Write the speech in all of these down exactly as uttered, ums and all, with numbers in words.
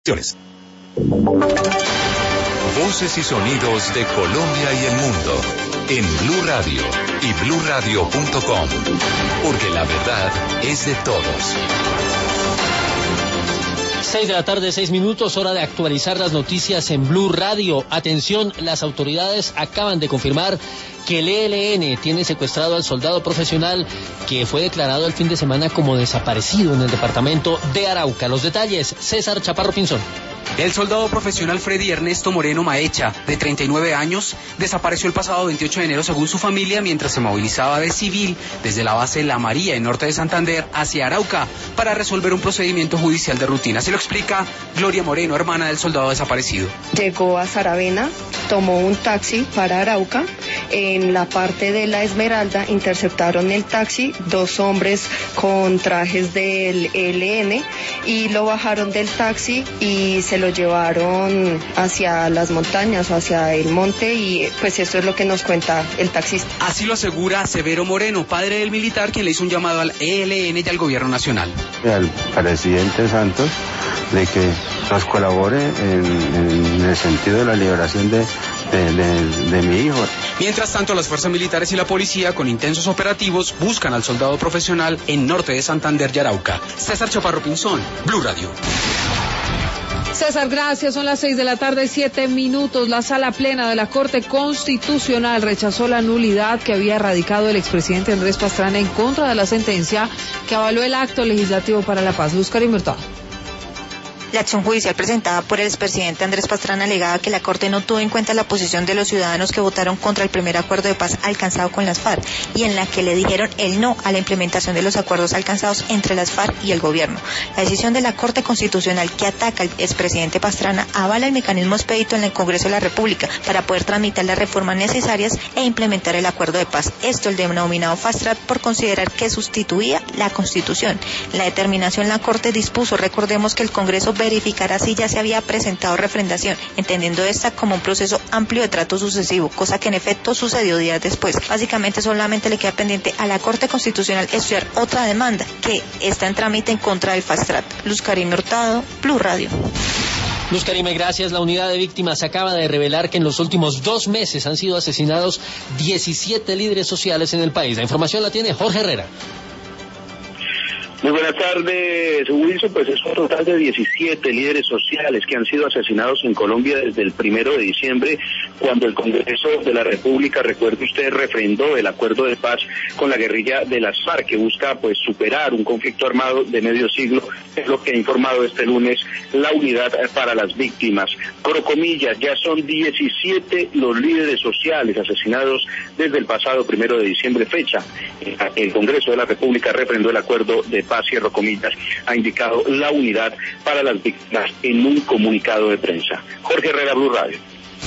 Voces y sonidos de Colombia y el mundo en Blue Radio y blue radio punto com, porque la verdad es de todos. Seis de la tarde, seis minutos, hora de actualizar las noticias en Blue Radio. Atención, las autoridades acaban de confirmar que el E L N tiene secuestrado al soldado profesional que fue declarado el fin de semana como desaparecido en el departamento de Arauca. Los detalles, César Chaparro Pinzón. El soldado profesional Freddy Ernesto Moreno Maecha, de treinta y nueve años, desapareció el pasado veintiocho de enero según su familia mientras se movilizaba de civil desde la base La María en norte de Santander hacia Arauca para resolver un procedimiento judicial de rutina. Se lo explica Gloria Moreno, hermana del soldado desaparecido. Llegó a Saravena, tomó un taxi para Arauca. En la parte de La Esmeralda interceptaron el taxi dos hombres con trajes del E L N y lo bajaron del taxi y se lo llevaron hacia las montañas o hacia el monte, y pues esto es lo que nos cuenta el taxista. Así lo asegura Severo Moreno, padre del militar, quien le hizo un llamado al E L N y al gobierno nacional. Al presidente Santos de que nos colabore en, en el sentido de la liberación de, de, de, de mi hijo. Mientras tanto, las fuerzas militares y la policía, con intensos operativos, buscan al soldado profesional en norte de Santander y Arauca. César Chaparro Pinzón, Blue Radio. César, gracias. Son las seis de la tarde, siete minutos. La sala plena de la Corte Constitucional rechazó la nulidad que había radicado el expresidente Andrés Pastrana en contra de la sentencia que avaló el acto legislativo para la paz. Luz Karim Hurtado. La acción judicial presentada por el expresidente Andrés Pastrana alegaba que la Corte no tuvo en cuenta la posición de los ciudadanos que votaron contra el primer acuerdo de paz alcanzado con las FARC y en la que le dijeron el no a la implementación de los acuerdos alcanzados entre las FARC y el gobierno. La decisión de la Corte Constitucional que ataca al expresidente Pastrana avala el mecanismo expedito en el Congreso de la República para poder tramitar las reformas necesarias e implementar el acuerdo de paz. Esto el denominado Fast Track por considerar que sustituía la Constitución. La determinación la Corte dispuso, recordemos que el Congreso verificará si ya se había presentado refrendación, entendiendo esta como un proceso amplio de trato sucesivo, cosa que en efecto sucedió días después. Básicamente solamente le queda pendiente a la Corte Constitucional estudiar otra demanda que está en trámite en contra del Fast Track. Luz Karim Hurtado, Blue Radio. Luz Karime, gracias. La unidad de víctimas acaba de revelar que en los últimos dos meses han sido asesinados diecisiete líderes sociales en el país. La información la tiene Jorge Herrera. Muy buenas tardes, Wilson. Pues es un total de diecisiete líderes sociales que han sido asesinados en Colombia desde el primero de diciembre, cuando el Congreso de la República, recuerde usted, refrendó el acuerdo de paz con la guerrilla de las FARC, que busca pues superar un conflicto armado de medio siglo, es lo que ha informado este lunes la Unidad para las Víctimas. Por comillas, ya son diecisiete los líderes sociales asesinados desde el pasado primero de diciembre, fecha. El Congreso de la República refrendó el acuerdo de paz, cierro comillas, ha indicado la Unidad para las Víctimas en un comunicado de prensa. Jorge Herrera, Blue Radio.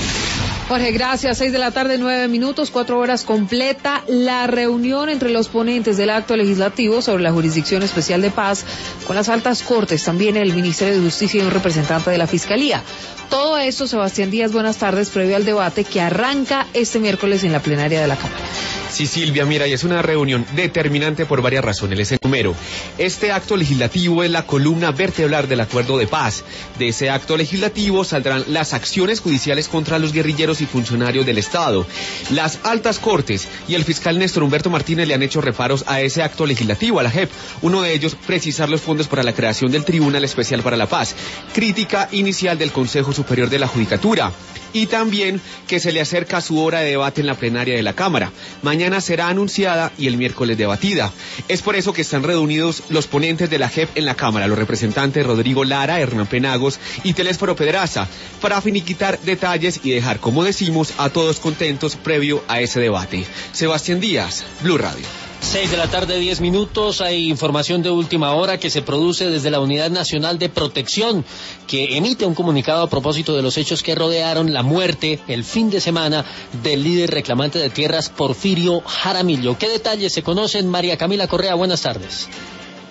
Jorge, gracias. Seis de la tarde, nueve minutos, cuatro horas completa la reunión entre los ponentes del acto legislativo sobre la Jurisdicción Especial de Paz con las altas cortes, también el Ministerio de Justicia y un representante de la Fiscalía. Todo esto, Sebastián Díaz, buenas tardes, previo al debate que arranca este miércoles en la plenaria de la Cámara. Sí, Silvia, mira, y es una reunión determinante por varias razones. Les enumero. Este acto legislativo es la columna vertebral del acuerdo de paz. De ese acto legislativo saldrán las acciones judiciales contra los guerrilleros y funcionarios del Estado. Las altas cortes y el fiscal Néstor Humberto Martínez le han hecho reparos a ese acto legislativo, a la J E P. Uno de ellos, precisar los fondos para la creación del Tribunal Especial para la Paz. Crítica inicial del Consejo Superior de la Judicatura. Y también que se le acerca su hora de debate en la plenaria de la Cámara. Mañana será anunciada y el miércoles debatida. Es por eso que están reunidos los ponentes de la J E P en la Cámara, los representantes Rodrigo Lara, Hernán Penagos y Telésforo Pedraza, para finiquitar detalles y dejar, como decimos, a todos contentos previo a ese debate. Sebastián Díaz, Blue Radio. Seis de la tarde, diez minutos. Hay información de última hora que se produce desde la Unidad Nacional de Protección, que emite un comunicado a propósito de los hechos que rodearon la muerte el fin de semana del líder reclamante de tierras Porfirio Jaramillo. ¿Qué detalles se conocen? María Camila Correa, buenas tardes.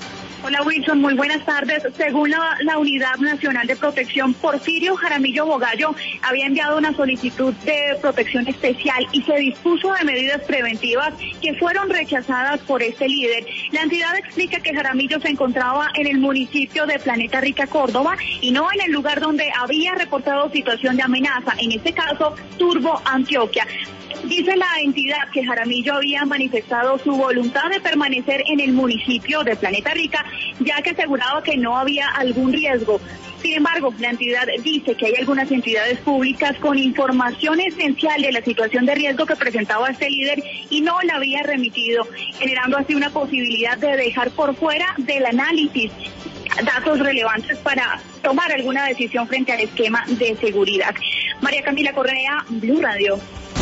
Hola Wilson, muy buenas tardes. Según la, la Unidad Nacional de Protección, Porfirio Jaramillo Bogallo había enviado una solicitud de protección especial y se dispuso de medidas preventivas que fueron rechazadas por este líder. La entidad explica que Jaramillo se encontraba en el municipio de Planeta Rica, Córdoba, y no en el lugar donde había reportado situación de amenaza, en este caso Turbo, Antioquia. Dice la entidad que Jaramillo había manifestado su voluntad de permanecer en el municipio de Planeta Rica, ya que aseguraba que no había algún riesgo. Sin embargo, la entidad dice que hay algunas entidades públicas con información esencial de la situación de riesgo que presentaba este líder y no la había remitido, generando así una posibilidad de dejar por fuera del análisis datos relevantes para tomar alguna decisión frente al esquema de seguridad. María Camila Correa, Blue Radio.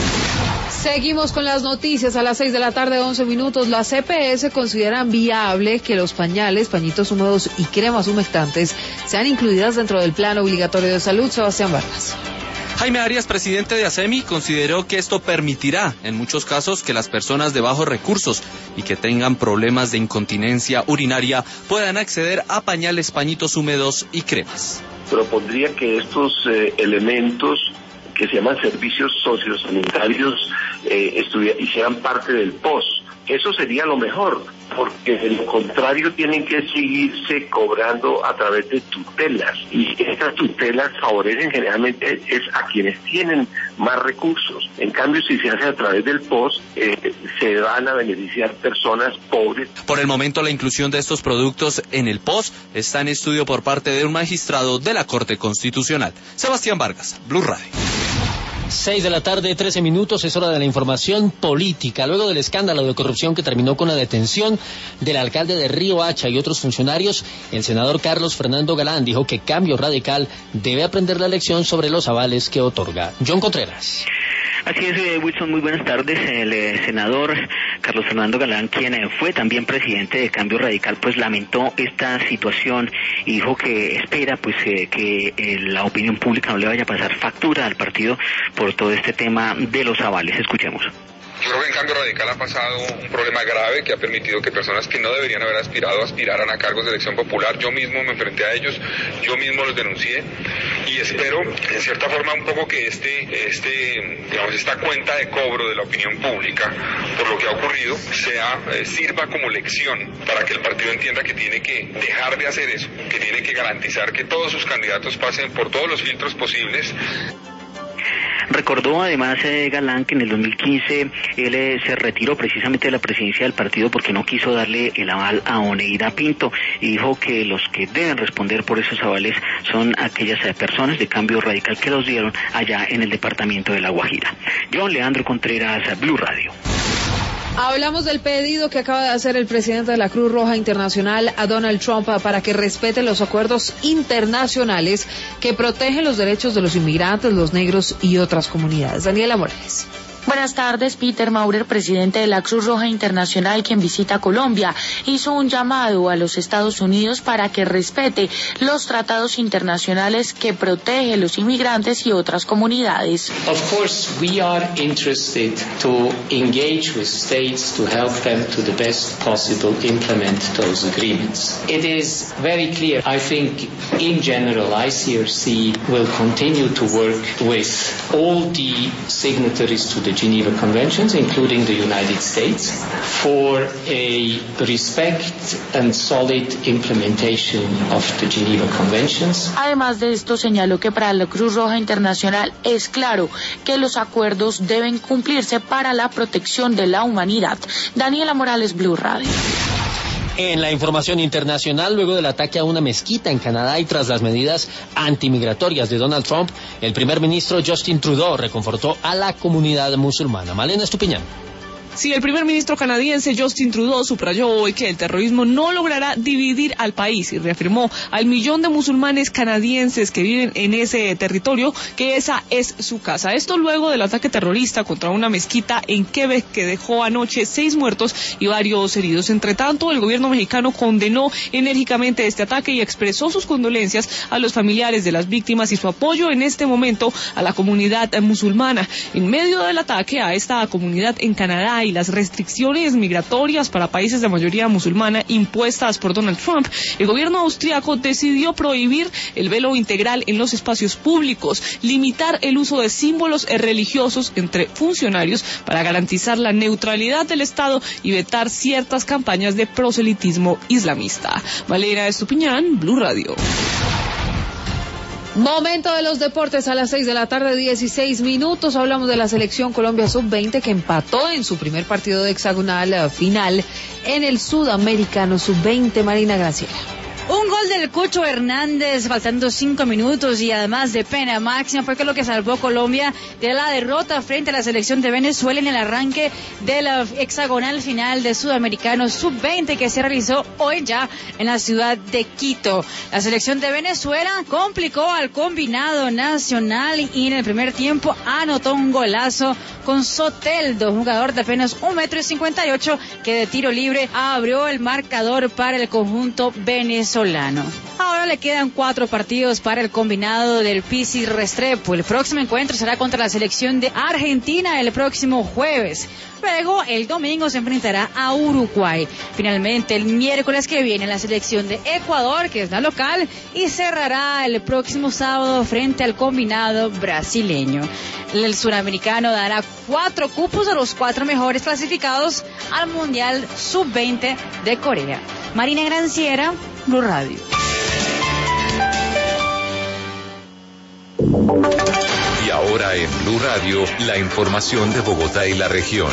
Seguimos con las noticias a las seis de la tarde, once minutos. Las C P S consideran viable que los pañales, pañitos húmedos y cremas humectantes sean incluidas dentro del plan obligatorio de salud. Sebastián Vargas. Jaime Arias, presidente de ASEMI, consideró que esto permitirá, en muchos casos, que las personas de bajos recursos y que tengan problemas de incontinencia urinaria puedan acceder a pañales, pañitos húmedos y cremas. Propondría que estos eh, elementos que se llaman servicios sociosanitarios eh, hicieran parte del P O S. Eso sería lo mejor, porque de lo contrario tienen que seguirse cobrando a través de tutelas, y estas tutelas favorecen generalmente es a quienes tienen más recursos. En cambio, si se hace a través del P O S, eh, se van a beneficiar personas pobres. Por el momento, la inclusión de estos productos en el P O S está en estudio por parte de un magistrado de la Corte Constitucional. Sebastián Vargas, Blue Radio. Seis de la tarde, trece minutos, es hora de la información política. Luego del escándalo de corrupción que terminó con la detención del alcalde de Río Hacha y otros funcionarios, el senador Carlos Fernando Galán dijo que Cambio Radical debe aprender la lección sobre los avales que otorga. John Contreras. Así es, eh, Wilson, muy buenas tardes. El eh, senador Carlos Fernando Galán, quien eh, fue también presidente de Cambio Radical, pues lamentó esta situación y dijo que espera pues eh, que eh, la opinión pública no le vaya a pasar factura al partido por todo este tema de los avales. Escuchemos. Yo creo que en Cambio Radical ha pasado un problema grave que ha permitido que personas que no deberían haber aspirado aspiraran a cargos de elección popular. Yo mismo me enfrenté a ellos, yo mismo los denuncié y espero, en cierta forma, un poco que este, este, digamos, esta cuenta de cobro de la opinión pública por lo que ha ocurrido sea, eh, sirva como lección para que el partido entienda que tiene que dejar de hacer eso, que tiene que garantizar que todos sus candidatos pasen por todos los filtros posibles. Recordó además eh, Galán que en el dos mil quince él eh, se retiró precisamente de la presidencia del partido porque no quiso darle el aval a Oneida Pinto y dijo que los que deben responder por esos avales son aquellas eh, personas de Cambio Radical que los dieron allá en el departamento de La Guajira. John Leandro Contreras, Blue Radio. Hablamos del pedido que acaba de hacer el presidente de la Cruz Roja Internacional a Donald Trump para que respete los acuerdos internacionales que protegen los derechos de los inmigrantes, los negros y otras comunidades. Daniela Morales. Buenas tardes. Peter Maurer, presidente de la Cruz Roja Internacional, quien visita Colombia, hizo un llamado a los Estados Unidos para que respete los tratados internacionales que protegen los inmigrantes y otras comunidades. Of course, we are interested to engage with states to help them to the best possible implement those agreements. It is very clear. I think, in general, I C R C will continue to work with all the signatories to the Geneva Conventions, including the United States, for a respect and solid implementation of the Geneva Conventions. Además de esto, señaló que para la Cruz Roja Internacional es claro que los acuerdos deben cumplirse para la protección de la humanidad. Daniela Morales, Blue Radio. En la información internacional, luego del ataque a una mezquita en Canadá y tras las medidas antimigratorias de Donald Trump, el primer ministro Justin Trudeau reconfortó a la comunidad musulmana. Malena Estupiñán. Sí, el primer ministro canadiense Justin Trudeau subrayó hoy que el terrorismo no logrará dividir al país y reafirmó al millón de musulmanes canadienses que viven en ese territorio que esa es su casa. Esto luego del ataque terrorista contra una mezquita en Quebec que dejó anoche seis muertos y varios heridos. Entre tanto, el gobierno mexicano condenó enérgicamente este ataque y expresó sus condolencias a los familiares de las víctimas y su apoyo en este momento a la comunidad musulmana. En medio del ataque a esta comunidad en Canadá y las restricciones migratorias para países de mayoría musulmana impuestas por Donald Trump, el gobierno austriaco decidió prohibir el velo integral en los espacios públicos, limitar el uso de símbolos religiosos entre funcionarios para garantizar la neutralidad del Estado y vetar ciertas campañas de proselitismo islamista. Valeria Estupiñán, Blue Radio. Momento de los deportes a las seis de la tarde, dieciséis minutos. Hablamos de la selección Colombia sub veinte que empató en su primer partido de hexagonal final en el Sudamericano sub veinte. Marina Graciela. Un gol del Cucho Hernández faltando cinco minutos y además de pena máxima fue lo que salvó Colombia de la derrota frente a la selección de Venezuela en el arranque de la hexagonal final de Sudamericano sub veinte que se realizó hoy ya en la ciudad de Quito. La selección de Venezuela complicó al combinado nacional y en el primer tiempo anotó un golazo con Soteldo, jugador de apenas un metro y cincuenta y ocho que de tiro libre abrió el marcador para el conjunto venezolano. Ahora le quedan cuatro partidos para el combinado del Pizzi Restrepo. El próximo encuentro será contra la selección de Argentina el próximo jueves. Luego, el domingo se enfrentará a Uruguay. Finalmente, el miércoles que viene, la selección de Ecuador, que es la local, y cerrará el próximo sábado frente al combinado brasileño. El suramericano dará cuatro cupos a los cuatro mejores clasificados al Mundial sub veinte de Corea. Marina Granciera, Blue Radio. Y ahora en Blue Radio, la información de Bogotá y la región.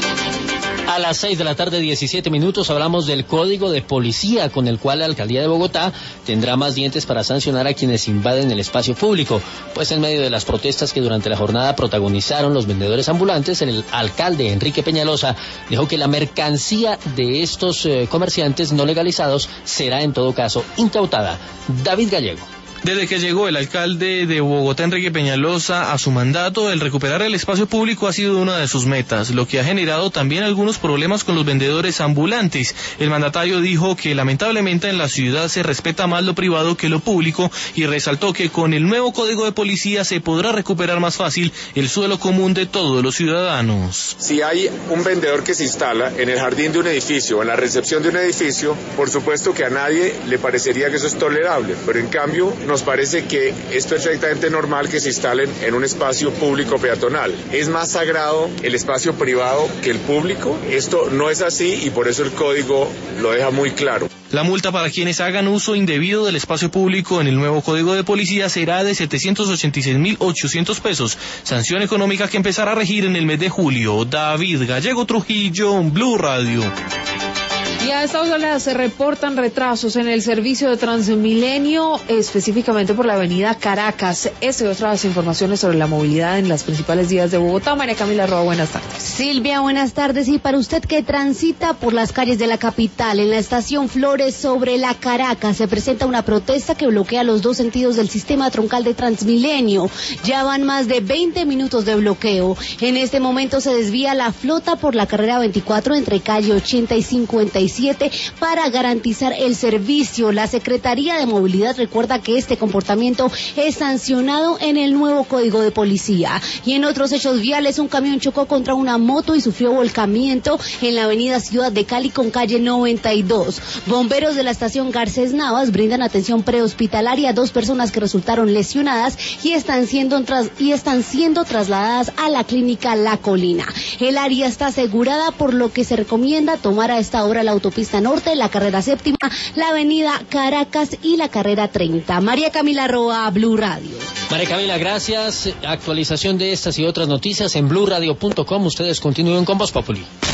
A las seis de la tarde, diecisiete minutos, hablamos del código de policía con el cual la alcaldía de Bogotá tendrá más dientes para sancionar a quienes invaden el espacio público. Pues en medio de las protestas que durante la jornada protagonizaron los vendedores ambulantes, el alcalde Enrique Peñalosa dijo que la mercancía de estos eh, comerciantes no legalizados será en todo caso incautada. David Gallego. Desde que llegó el alcalde de Bogotá, Enrique Peñalosa, a su mandato, el recuperar el espacio público ha sido una de sus metas, lo que ha generado también algunos problemas con los vendedores ambulantes. El mandatario dijo que lamentablemente en la ciudad se respeta más lo privado que lo público y resaltó que con el nuevo código de policía se podrá recuperar más fácil el suelo común de todos los ciudadanos. Si hay un vendedor que se instala en el jardín de un edificio o en la recepción de un edificio, por supuesto que a nadie le parecería que eso es tolerable, pero en cambio nos parece que es perfectamente normal que se instalen en un espacio público peatonal. Es más sagrado el espacio privado que el público. Esto no es así y por eso el código lo deja muy claro. La multa para quienes hagan uso indebido del espacio público en el nuevo código de policía será de setecientos ochenta y seis mil ochocientos pesos, sanción económica que empezará a regir en el mes de julio. David Gallego Trujillo, Blue Radio. Y a esta hora se reportan retrasos en el servicio de Transmilenio, específicamente por la avenida Caracas. Esta y otras informaciones sobre la movilidad en las principales vías de Bogotá. María Camila Roa, buenas tardes. Silvia, buenas tardes. Y para usted que transita por las calles de la capital, en la estación Flores sobre la Caracas, se presenta una protesta que bloquea los dos sentidos del sistema troncal de Transmilenio. Ya van más de veinte minutos de bloqueo. En este momento se desvía la flota por la carrera veinticuatro entre calle ochenta y cincuenta y siete para garantizar el servicio. La Secretaría de Movilidad recuerda que este comportamiento es sancionado en el nuevo Código de Policía. Y en otros hechos viales, un camión chocó contra una moto y sufrió volcamiento en la avenida Ciudad de Cali con calle noventa y dos. Bomberos de la estación Garcés Navas brindan atención prehospitalaria a dos personas que resultaron lesionadas y están siendo tras, y están siendo trasladadas a la clínica La Colina. El área está asegurada, por lo que se recomienda tomar a esta hora la autopista norte, la carrera séptima, la avenida Caracas y la carrera treinta. María Camila Roa, Blue Radio. María Camila, gracias. Actualización de estas y otras noticias en blue radio punto com. Ustedes continúen con Voz Populi.